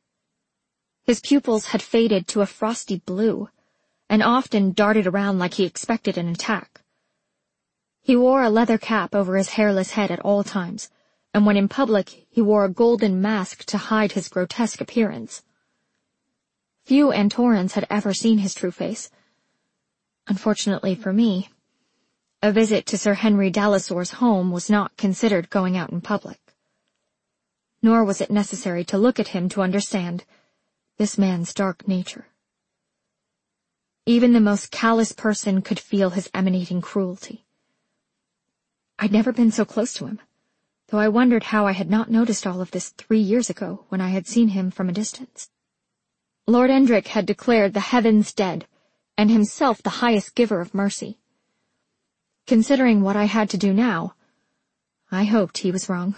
S2: His pupils had faded to a frosty blue, and often darted around like he expected an attack. He wore a leather cap over his hairless head at all times, and when in public he wore a golden mask to hide his grotesque appearance. Few Antorans had ever seen his true face. Unfortunately for me, a visit to Sir Henry Dalasor's home was not considered going out in public. Nor was it necessary to look at him to understand this man's dark nature. Even the most callous person could feel his emanating cruelty. I'd never been so close to him, though I wondered how I had not noticed all of this three years ago when I had seen him from a distance. Lord Endrick had declared the heavens dead, and himself the highest giver of mercy. Considering what I had to do now, I hoped he was wrong.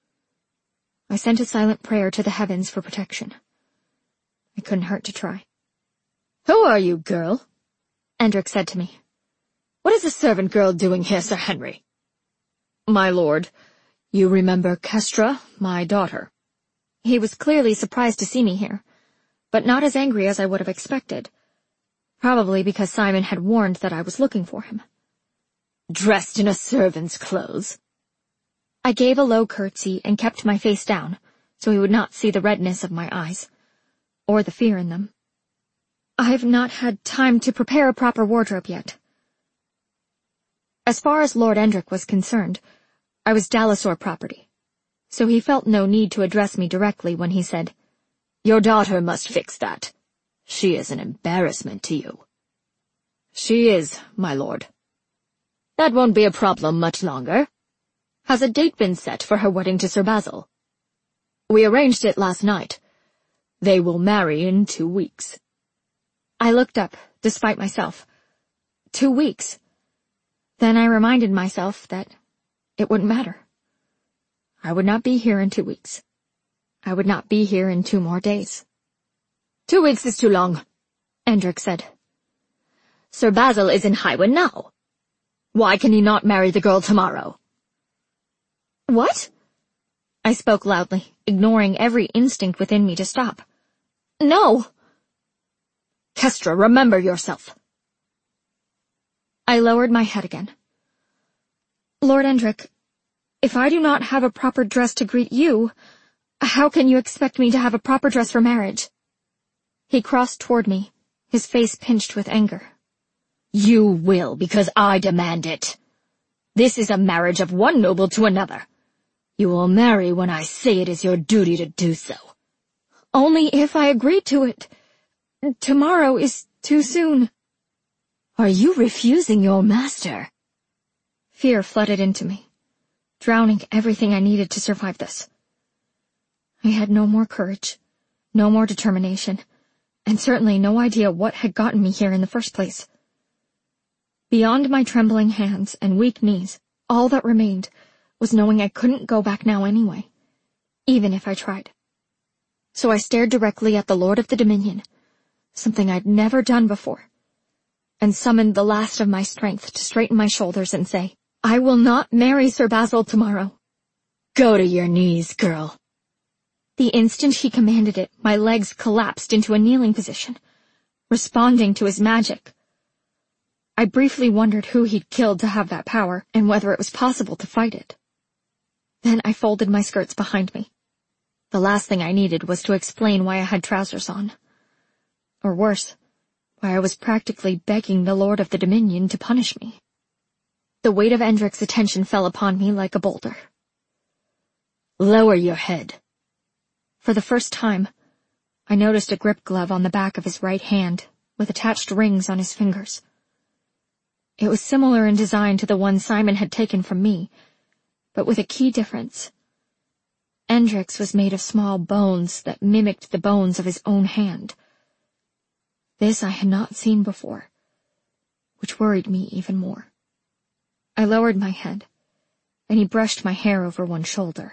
S2: I sent a silent prayer to the heavens for protection. It couldn't hurt to try. "Who are you, girl?" Endrick said to me. "What is a servant girl doing here, Sir Henry?" "My lord, you remember Kestra, my daughter." He was clearly surprised to see me here, but not as angry as I would have expected. Probably because Simon had warned that I was looking for him.
S3: Dressed in a servant's clothes?
S2: I gave a low curtsy and kept my face down, so he would not see the redness of my eyes, or the fear in them. I've not had time to prepare a proper wardrobe yet. As far as Lord Endrick was concerned, I was Dalasor property, so he felt no need to address me directly when he said,
S3: "Your daughter must fix that. She is an embarrassment to you."
S2: "She is, my lord."
S3: "That won't be a problem much longer. Has a date been set for her wedding to Sir Basil?" "We arranged it last night. They will marry in two weeks."
S2: I looked up, despite myself. Two weeks. Then I reminded myself that it wouldn't matter. I would not be here in two weeks. I would not be here in two more days.
S3: Two weeks is too long, Endrick said. Sir Basil is in Highwind now. Why can he not marry the girl tomorrow?
S2: What? I spoke loudly, ignoring every instinct within me to stop. No!
S3: Kestra, remember yourself.
S2: I lowered my head again. Lord Endrick, if I do not have a proper dress to greet you, how can you expect me to have a proper dress for marriage? He crossed toward me, his face pinched with anger.
S3: You will, because I demand it. This is a marriage of one noble to another. You will marry when I say it is your duty to do so.
S2: Only if I agree to it. Tomorrow is too soon.
S3: Are you refusing your master?
S2: Fear flooded into me, drowning everything I needed to survive this. I had no more courage, no more determination, and certainly no idea what had gotten me here in the first place. Beyond my trembling hands and weak knees, all that remained was knowing I couldn't go back now anyway, even if I tried. So I stared directly at the Lord of the Dominion, something I'd never done before, and summoned the last of my strength to straighten my shoulders and say, I will not marry Sir Basil tomorrow.
S3: Go to your knees, girl.
S2: The instant he commanded it, my legs collapsed into a kneeling position, responding to his magic. I briefly wondered who he'd killed to have that power, and whether it was possible to fight it. Then I folded my skirts behind me. The last thing I needed was to explain why I had trousers on. Or worse, why I was practically begging the Lord of the Dominion to punish me. The weight of Endrick's attention fell upon me like a boulder.
S3: Lower your head.
S2: For the first time, I noticed a grip glove on the back of his right hand, with attached rings on his fingers. It was similar in design to the one Simon had taken from me, but with a key difference. Endrick's was made of small bones that mimicked the bones of his own hand. This I had not seen before, which worried me even more. I lowered my head, and he brushed my hair over one shoulder.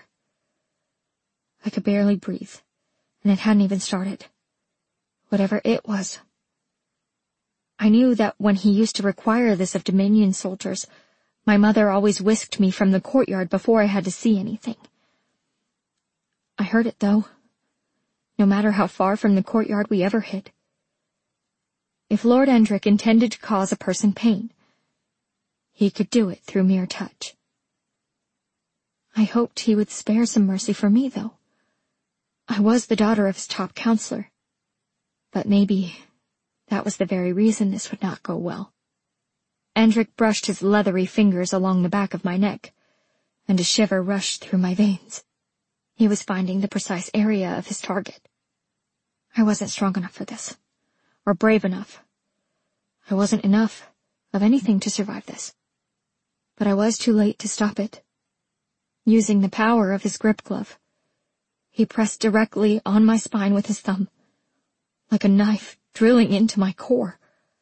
S2: I could barely breathe, and it hadn't even started. Whatever it was. I knew that when he used to require this of Dominion soldiers, my mother always whisked me from the courtyard before I had to see anything. I heard it, though, no matter how far from the courtyard we ever hid. If Lord Endrick intended to cause a person pain, he could do it through mere touch. I hoped he would spare some mercy for me, though. I was the daughter of his top counselor, but maybe that was the very reason this would not go well. Endrick brushed his leathery fingers along the back of my neck, and a shiver rushed through my veins. He was finding the precise area of his target. I wasn't strong enough for this, or brave enough. I wasn't enough of anything to survive this. But I was too late to stop it. Using the power of his grip glove, he pressed directly on my spine with his thumb, like a knife drilling into my core.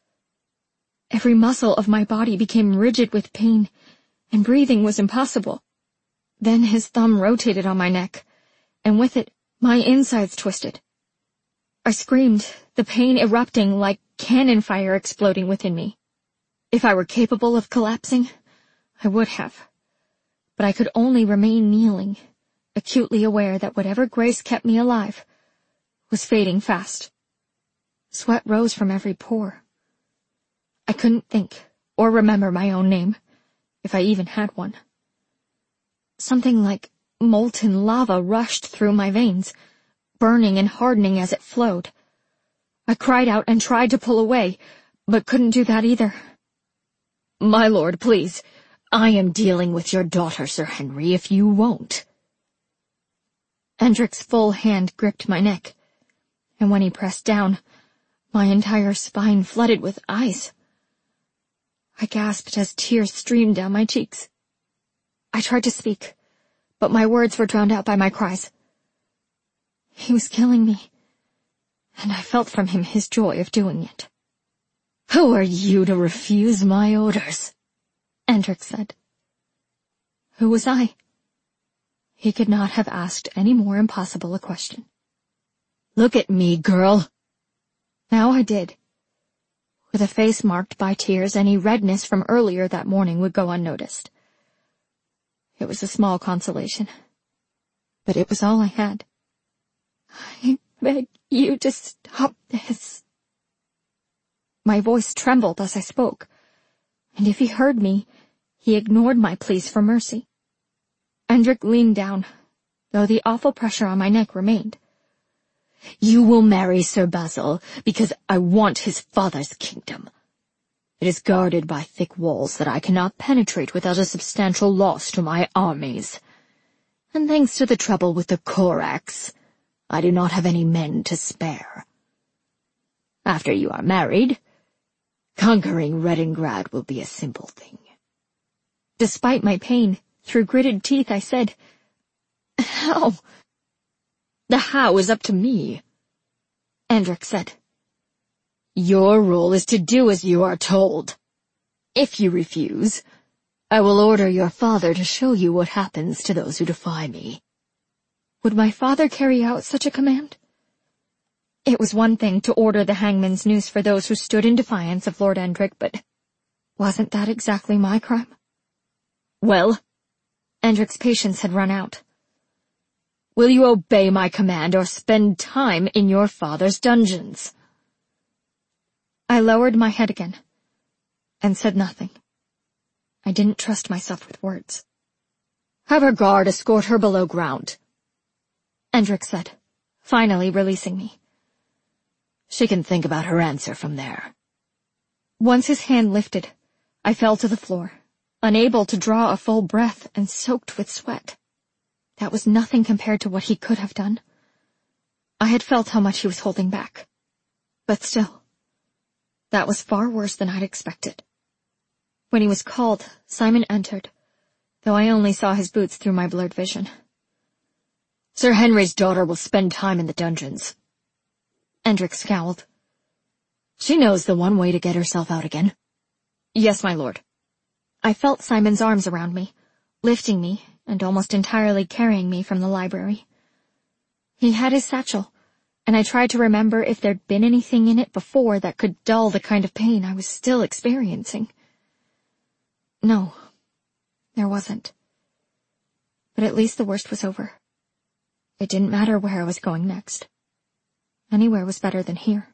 S2: Every muscle of my body became rigid with pain, and breathing was impossible. Then his thumb rotated on my neck, and with it, my insides twisted. I screamed, the pain erupting like cannon fire exploding within me. If I were capable of collapsing, I would have. But I could only remain kneeling, acutely aware that whatever grace kept me alive was fading fast. Sweat rose from every pore, I couldn't think or remember my own name, if I even had one. Something like molten lava rushed through my veins, burning and hardening as it flowed. I cried out and tried to pull away, but couldn't do that either.
S3: My lord, please, I am dealing with your daughter, Sir Henry, if you won't.
S2: Endrick's full hand gripped my neck, and when he pressed down, my entire spine flooded with ice. I gasped as tears streamed down my cheeks. I tried to speak, but my words were drowned out by my cries. He was killing me, and I felt from him his joy of doing it.
S3: Who are you to refuse my orders?
S2: Endrick said. Who was I? He could not have asked any more impossible a question.
S3: Look at me, girl.
S2: Now I did. With a face marked by tears, any redness from earlier that morning would go unnoticed. It was a small consolation, but it was all I had. I beg you to stop this. My voice trembled as I spoke, and if he heard me, he ignored my pleas for mercy. Endrick leaned down, though the awful pressure on my neck remained.
S3: You will marry Sir Basil because I want his father's kingdom. It is guarded by thick walls that I cannot penetrate without a substantial loss to my armies. And thanks to the trouble with the Corax, I do not have any men to spare. After you are married, conquering Redingrad will be a simple thing.
S2: Despite my pain, through gritted teeth I said, How?
S3: The how is up to me.
S2: Endrick said.
S3: Your role is to do as you are told. If you refuse, I will order your father to show you what happens to those who defy me.
S2: Would my father carry out such a command? It was one thing to order the hangman's noose for those who stood in defiance of Lord Endrick, but wasn't that exactly my crime?
S3: Well?
S2: Endrick's patience had run out.
S3: Will you obey my command or spend time in your father's dungeons?
S2: I lowered my head again, and said nothing. I didn't trust myself with words.
S3: Have her guard escort her below ground,
S2: Endrick said, finally releasing me.
S3: She can think about her answer from there.
S2: Once his hand lifted, I fell to the floor, unable to draw a full breath and soaked with sweat. That was nothing compared to what he could have done. I had felt how much he was holding back. But still, that was far worse than I'd expected. When he was called, Simon entered, though I only saw his boots through my blurred vision.
S3: Sir Henry's daughter will spend time in the dungeons.
S2: Endrick scowled.
S3: She knows the one way to get herself out again.
S2: Yes, my lord. I felt Simon's arms around me, lifting me and almost entirely carrying me from the library. He had his satchel, and I tried to remember if there'd been anything in it before that could dull the kind of pain I was still experiencing. No, there wasn't. But at least the worst was over. It didn't matter where I was going next. Anywhere was better than here.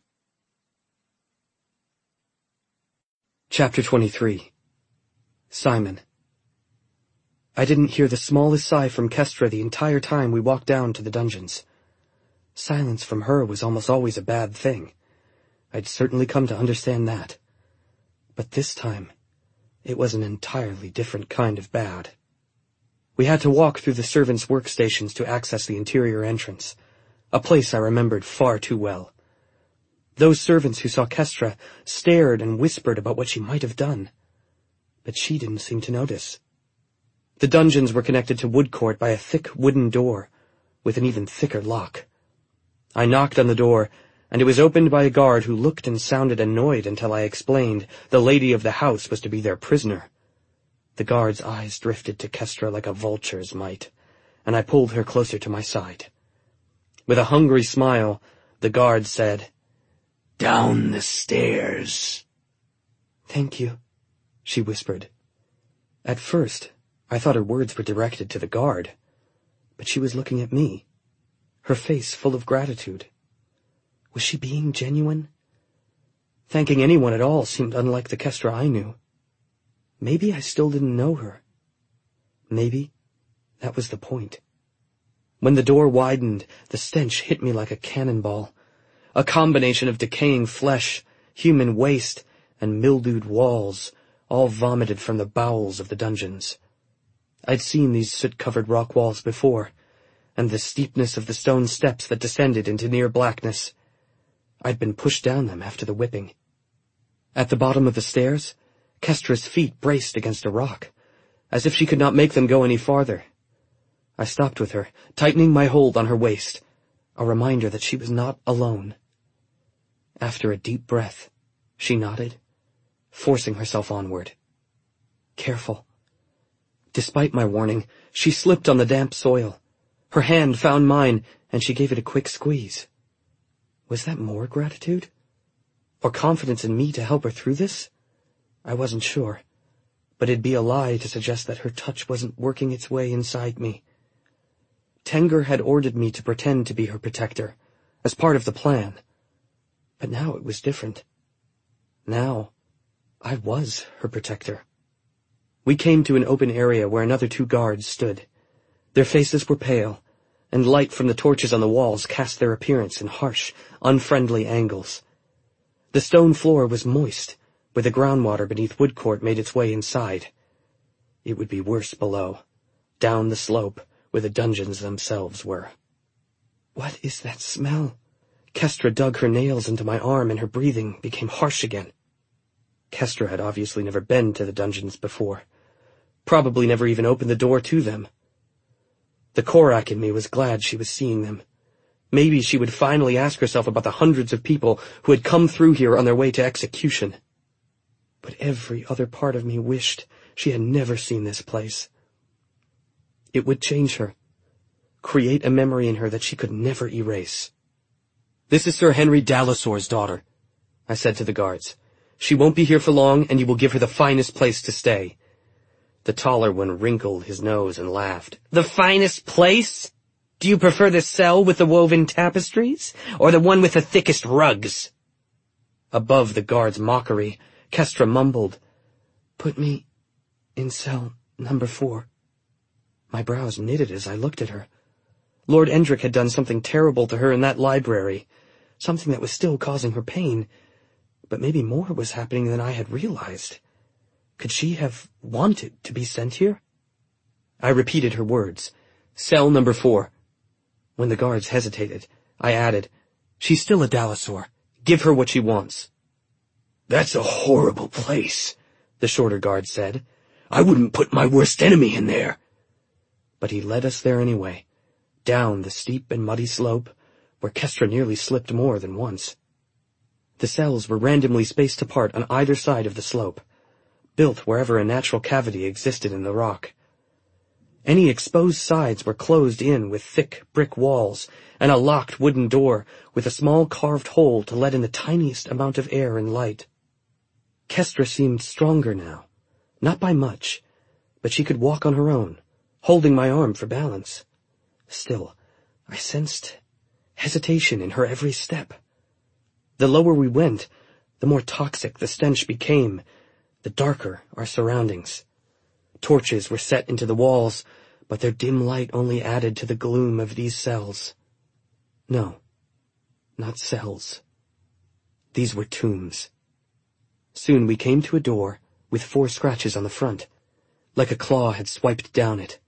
S1: Chapter twenty-three. Simon. I didn't hear the smallest sigh from Kestra the entire time we walked down to the dungeons. Silence from her was almost always a bad thing. I'd certainly come to understand that. But this time, it was an entirely different kind of bad. We had to walk through the servants' workstations to access the interior entrance, a place I remembered far too well. Those servants who saw Kestra stared and whispered about what she might have done, but she didn't seem to notice. The dungeons were connected to Woodcourt by a thick wooden door, with an even thicker lock. I knocked on the door, and it was opened by a guard who looked and sounded annoyed until I explained the lady of the house was to be their prisoner. The guard's eyes drifted to Kestra like a vulture's might, and I pulled her closer to my side. With a hungry smile, the guard said, "Down the stairs." "Thank you," she whispered. At first, I thought her words were directed to the guard, but she was looking at me, her face full of gratitude. Was she being genuine? Thanking anyone at all seemed unlike the Kestra I knew. Maybe I still didn't know her. Maybe that was the point. When the door widened, the stench hit me like a cannonball. A combination of decaying flesh, human waste, and mildewed walls, all vomited from the bowels of the dungeons. I'd seen these soot-covered rock walls before, and the steepness of the stone steps that descended into near blackness. I'd been pushed down them after the whipping. At the bottom of the stairs, Kestra's feet braced against a rock, as if she could not make them go any farther. I stopped with her, tightening my hold on her waist, a reminder that she was not alone. After a deep breath, she nodded, forcing herself onward. Careful. Despite my warning, she slipped on the damp soil. Her hand found mine, and she gave it a quick squeeze. Was that more gratitude? Or confidence in me to help her through this? I wasn't sure, but it'd be a lie to suggest that her touch wasn't working its way inside me. Tengur had ordered me to pretend to be her protector, as part of the plan. But now it was different. Now, I was her protector. We came to an open area where another two guards stood. Their faces were pale, and light from the torches on the walls cast their appearance in harsh, unfriendly angles. The stone floor was moist, where the groundwater beneath Woodcourt made its way inside. It would be worse below, down the slope, where the dungeons themselves were. What is that smell? Kestra dug her nails into my arm, and her breathing became harsh again. Kestra had obviously never been to the dungeons before, probably never even opened the door to them. The Korak in me was glad she was seeing them. Maybe she would finally ask herself about the hundreds of people who had come through here on their way to execution. But every other part of me wished she had never seen this place. It would change her, create a memory in her that she could never erase. "This is Sir Henry Dalasor's daughter," I said to the guards. "She won't be here for long, and you will give her the finest place to stay." The taller one wrinkled his nose and laughed. "The finest place? Do you prefer the cell with the woven tapestries, or the one with the thickest rugs?" Above the guard's mockery, Kestra mumbled, "Put me in cell number four." My brows knitted as I looked at her. Lord Endrick had done something terrible to her in that library, something that was still causing her pain, but maybe more was happening than I had realized. Could she have wanted to be sent here? I repeated her words, "Cell number four." When the guards hesitated, I added, "She's still a Dalasor. Give her what she wants." "That's a horrible place," the shorter guard said. "I wouldn't put my worst enemy in there." But he led us there anyway, down the steep and muddy slope, where Kestra nearly slipped more than once. The cells were randomly spaced apart on either side of the slope, built wherever a natural cavity existed in the rock. Any exposed sides were closed in with thick brick walls and a locked wooden door with a small carved hole to let in the tiniest amount of air and light. Kestra seemed stronger now, not by much, but she could walk on her own, holding my arm for balance. Still, I sensed hesitation in her every step. The lower we went, the more toxic the stench became, the darker our surroundings. Torches were set into the walls, but their dim light only added to the gloom of these cells. No, not cells. These were tombs. Soon we came to a door with four scratches on the front, like a claw had swiped down it.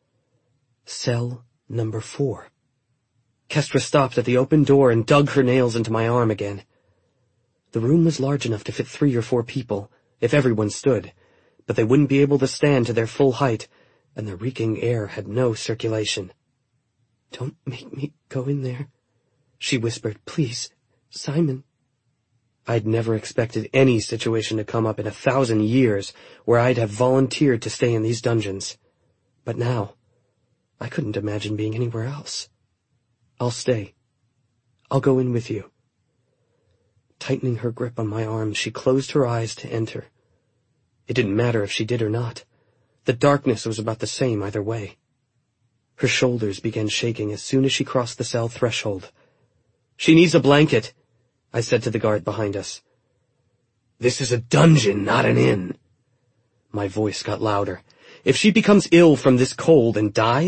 S1: Cell number four. Kestra stopped at the open door and dug her nails into my arm again. The room was large enough to fit three or four people, if everyone stood, but they wouldn't be able to stand to their full height, and the reeking air had no circulation. "Don't make me go in there," she whispered. "Please, Simon." I'd never expected any situation to come up in a thousand years where I'd have volunteered to stay in these dungeons. But now, I couldn't imagine being anywhere else. "I'll stay. I'll go in with you." Tightening her grip on my arm, she closed her eyes to enter. It didn't matter if she did or not. The darkness was about the same either way. Her shoulders began shaking as soon as she crossed the cell threshold. "She needs a blanket," I said to the guard behind us. This is a dungeon, not an inn. My voice got louder. If she becomes ill from this cold and dies,